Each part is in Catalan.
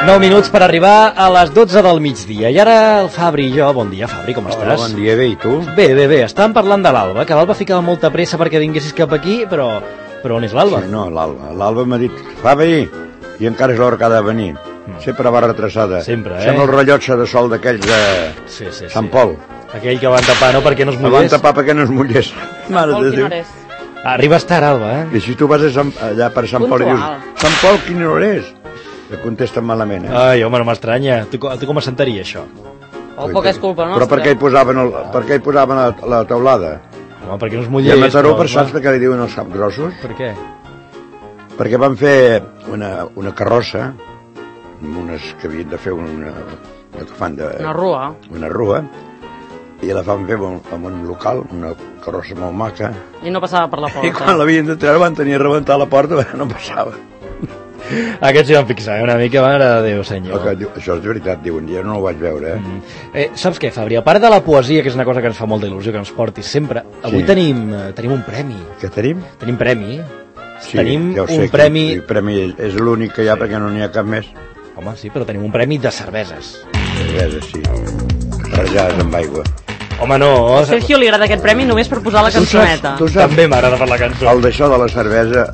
9 minuts per arribar a les 12 del migdia. I ara el Fabri i jo... Bon dia, Fabri, com estàs? Hola, bon dia, bé, i tu? Bé. Estàvem parlant de l'Alba, que l'Alba ficava molta pressa perquè vinguessis cap aquí, però on és l'Alba? Sí, no, l'Alba. L'Alba m'ha dit, Fabri, i encara és l'hora que ha de venir. Sempre va retrasada. Sempre, Sembla el rellotge de sol d'aquells de Sant Pol. Aquell que van tapar, no?, perquè no es mullés. Van tapar perquè no es mullés. Mare de Déu. Arribes tard, Alba, I si tu vas allà per Sant Pol i dius, Sant Pol, quina hora és? Que contesten malament, Ai, home, no m'estranya. Tu com assentaria això? Poc és culpa nostra. Però per què hi posaven la teulada? Home, perquè no es I mullés. a Mataró, per saps per què li diuen els capgrossos? Per què? Perquè van fer una carrossa, amb unes que havien de fer una rua. Una rua, i la van fer en un local, una carrossa molt maca. I no passava per la porta. I quan l'havien de treure van tenir a rebentar la porta, però no passava. Aquests s'hi van fixar, una mica, mare de Déu, senyor. Això és de veritat, diuen, jo no ho vaig veure, Saps què, Fabri? A part de la poesia, que és una cosa que ens fa molta il·lusió, que ens portis sempre, avui tenim un premi. Què tenim? Tenim premi. Sí, tenim ja ho sé, un premi... El premi és l'únic que hi ha perquè no n'hi ha cap més. Home, sí, però tenim un premi de cerveses. Cerveses, sí. Barrejades amb aigua. Home, no... A Sergio li agrada aquest premi només per posar la cançoneta. Tu saps? També m'agrada per la cançó. El d'això de la cervesa,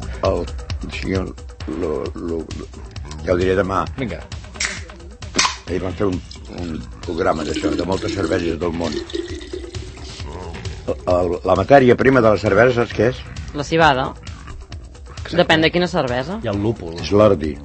ja ho diré demà. Vinga. Ahir van fer un programa d'això, de moltes cerveses del món. La matèria prima de la cervesa, saps què és? La civada. Depèn de quina cervesa. I el lúpul. És l'ordi.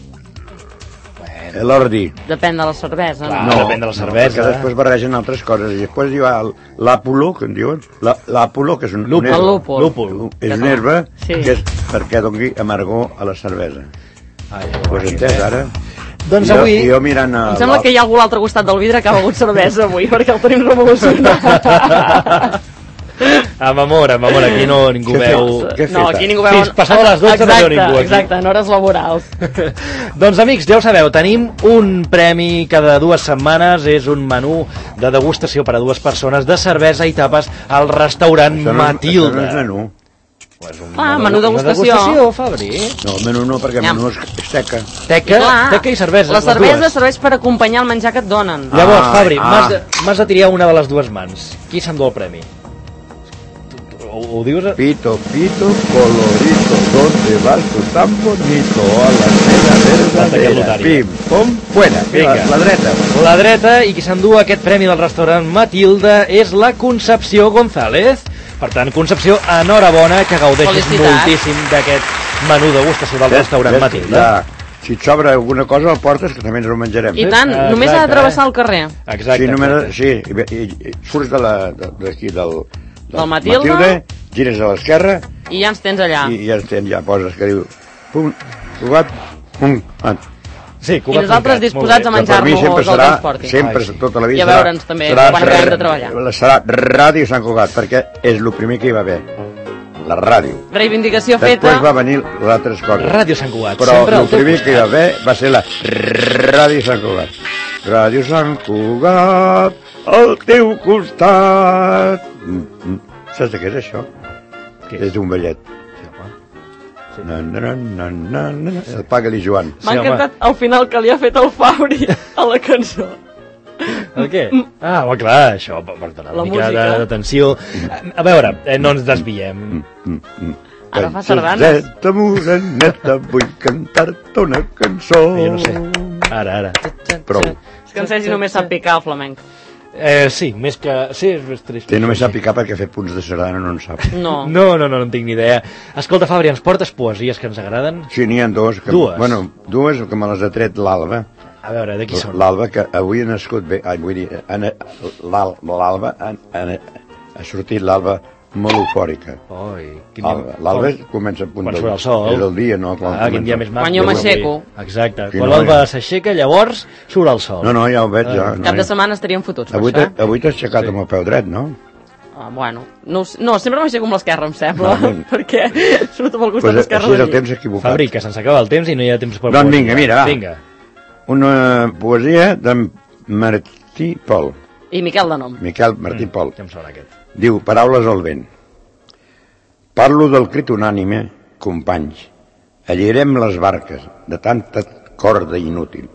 L'ordi. Depèn de la cervesa. Clar, No. depèn de la cervesa. Perquè després barregen altres coses. I després hi ha l'àpulo, que en diuen. L'àpulo, que és un Lúpul. herba. Lúpul. És una herba Sí. que és perquè doni amargor a la cervesa. Ai, Ho has entès, ara? Doncs avui... I jo mirant a... Em sembla que hi ha algú a l'altre costat del vidre que ha begut cervesa avui, perquè el tenim revolucionat. Amb amor, aquí no ningú veu... Què No, aquí ningú veu... Fins passava les 12 no veu ningú aquí. Exacte, en hores laborals. Doncs amics, ja ho sabeu, tenim un premi cada 2 setmanes, és un menú de degustació per a 2 persones de cervesa i tapes al restaurant Matilda. Això no és menú. Menú degustació. Una degustació, Fabri. No, menú no, perquè menú és teca. Teca i cervesa. La cervesa serveix per acompanyar el menjar que et donen. Llavors, Fabri, m'has de triar una de les 2 mans. Qui s'endú el premi? Ho dius? Pito, colorito, ¿dónde vas tú tan bonito? A la verdadera. Pim, pom, fuera. Vinga. La dreta. La dreta, i qui s'endú aquest premi del restaurant Matilda és la Concepció González. Per tant, Concepció, enhorabona, que gaudeixis moltíssim d'aquest menú degustació del restaurant Matilda. Si et sobra alguna cosa, el portes, que també ens ho menjarem. I tant, només ha de travessar el carrer. Exacte. Sí, i surts d'aquí del Matilda, gires a l'esquerra i ja ens tens allà. i ja ens tens, ja poses que diu Cugat, Sí, i nosaltres disposats a menjar-nos el transporti. Sempre, tota la vida, i a veure'ns també quan acabem de treballar. Serà Ràdio Sant Cugat, perquè és el primer que hi va haver, la ràdio. Reivindicació feta. Després va venir les altres coses. Ràdio Sant Cugat. Però el primer que hi va haver va ser la Ràdio Sant Cugat. Ràdio Sant Cugat, al teu costat. Saps de què és això? És d'un ballet. El Paga-li Joan. M'ha encantat al final que li ha fet el Fabri a la cançó. El què? Home, clar, això, per donar una mica d'atenció. A veure, no ens desviem. Ara fa sardanes. Princeseta moreneta, vull cantar-te una cançó. Jo no sé. Ara. Prou. És que en Sergi només sap picar el flamenc. Sí, més que... Sí, és més trist. Només sap picar perquè fer punts de sardana no en sap. No, en tinc ni idea. Escolta, Fabri, ens portes poesies que ens agraden? Sí, n'hi ha dues. Dues? Bueno, dues que me les ha tret l'Alba. A veure, de qui són? L'Alba, que avui ha nascut bé. Vull dir, l'Alba ha sortit l'Alba molt eufòrica. L'Alba comença a punt quan surt el sol. És el dia, no? Quin dia més maco. Quan jo m'aixeco. Exacte. Quan l'Alba s'aixeca, llavors surt el sol. No, ja ho veig. Cap de setmana estaríem fotuts per avui això. Avui t'has aixecat amb el peu dret, no? Bueno, no, sempre m'aixeco amb l'esquerra, em sembla, perquè surt amb el costat esquerre. Així és el temps equivocat. Fabri, que se'ns acaba el temps i no hi ha temps per doncs vinga, mira, va. Vinga. Una poesia de Martí Pol. I Miquel de nom. Miquel Martí Pol. Ja em sona aquest. Diu, paraules al vent. Parlo del crit unànime, companys. Allirem les barques de tanta corda inútil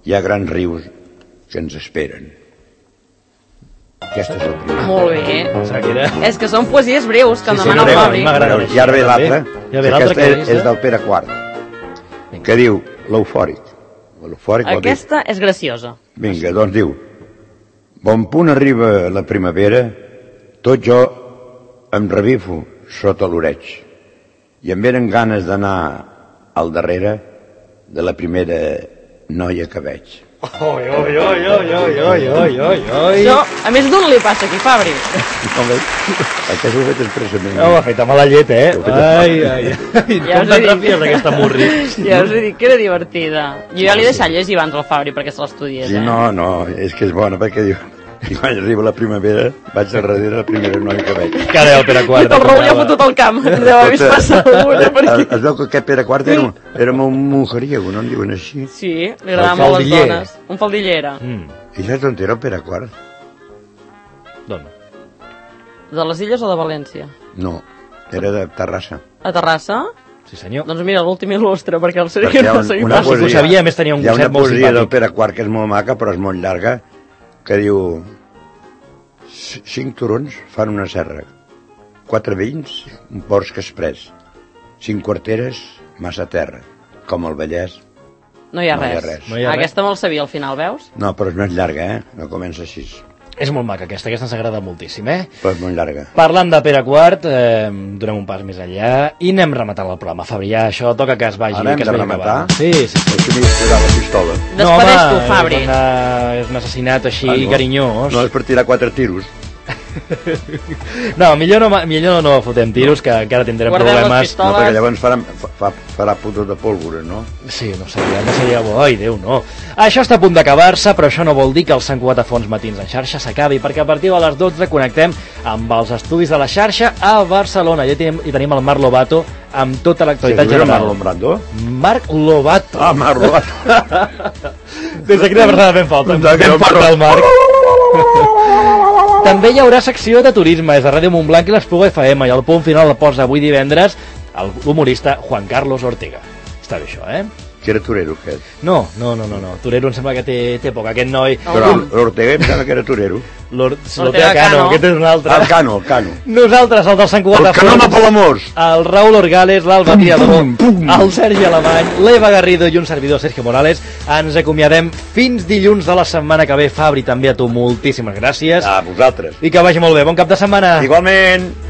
hi ha grans rius que ens esperen. Aquesta és la primera. Molt bé. Pensava que era... És que són poesies breus que em demana el breu, Fabri. m'agrada. I ara ve l'altra, Ja ve l'altra, aquesta és del Pere IV, que diu l'eufòric. L'eufòric vol dir... Aquesta és graciosa. Vinga, doncs diu: bon punt arriba la primavera, tot jo em revifo sota l'oreig i em venen ganes d'anar al darrere de la primera noia que veig. Oi, oi, oi, oi, oi, oi, oi, oi, oi. Això, a més d'un li passa aquí, Fabri. Com veus? Aquest ho he fet expressament. Ho ha fet amb la llet, Ho ha fet Ai, ai, ai. Ja us Com he dit. t'atrapies aquesta murri? Ja us he dit que era divertida. Jo ja li he deixat llegir abans al Fabri perquè se l'estudiés, Sí, no, és que és bona perquè diu... I quan arriba la primavera vaig al darrere la primera noia que veig. Que adéu, Pere I IV. el Raül ja ha fotut el camp. Deu haver vist passar alguna per aquí. Es veu que aquest Pere IV era un mujeriego, no en diuen així? Sí, li agradaven El molt les faldiller. dones. Un faldiller era. I saps on era el Pere IV? D'on? De les Illes o de València? No, era de Terrassa. A Terrassa? Sí, senyor. Doncs mira, l'últim il·lustre, perquè el sé Perquè que hi ha no sé una si ho sabia, a més tenia un hi ha gosset una molt poesia del simpàtic. Pere IV que és molt maca, però és molt llarga, que diu: 5 turons fan una serra, 4 veïns, un bosc express, 5 quarteres, massa terra, com el Vallès. No hi ha No hi ha res. res. No hi ha res. Aquesta me'l sabia al final, veus? No, però és més llarga, no comença així, És molt maca aquesta ens agrada moltíssim, però és molt llarga. Parlant de Pere IV, donem un pas més enllà i anem rematant el programa. Fabri, ja això toca que es vagi. Ara hem que es de vagi rematar? acabant. Sí, sí, sí. Això m'hi tirar la pistola. Despedeix tu, Fabri. És un assassinat així Ah, no. carinyós. No és per tirar 4 tiros. No, millor no fotem tiros, que encara tindrem Guardem les problemes. pistoles. No, perquè llavors farà putos de pólvora, no? Sí, no seria bo. Ai, Déu, no. Això està a punt d'acabar-se, però això no vol dir que el Sant Cugat a Fons Matins en xarxa s'acabi, perquè a partir de les 12 connectem amb els estudis de la xarxa a Barcelona. Ja tenim el Marc Lobato amb tota l'actualitat general. Marlon Brando? Marc Lobato. Ah, Marlon Brando. Des d'aquí de Barcelona ben falta. Pensava que era Ben el falta el Marc. Marc. També hi haurà secció de turisme, és a Ràdio Montblanc i l'Espluga FM, i el punt final el posa avui divendres l'humorista Juan Carlos Ortega. Està bé això, Que era torero, aquest. No. Torero em sembla que té poc. Aquest noi... Però l'Ortega em sembla que era torero. L'Ortega Cano, aquest és un altre. El Cano. Nosaltres, el del Sant Cugat El a Cano Fons, de Palamós. el Raül Orgales, l'Alba Tirador, el Sergi Alemany, l'Eva Garrido i un servidor, Sergio Morales. Ens acomiadem fins dilluns de la setmana que ve. Fabri, també a tu moltíssimes gràcies. A vosaltres. I que vagi molt bé. Bon cap de setmana. Igualment.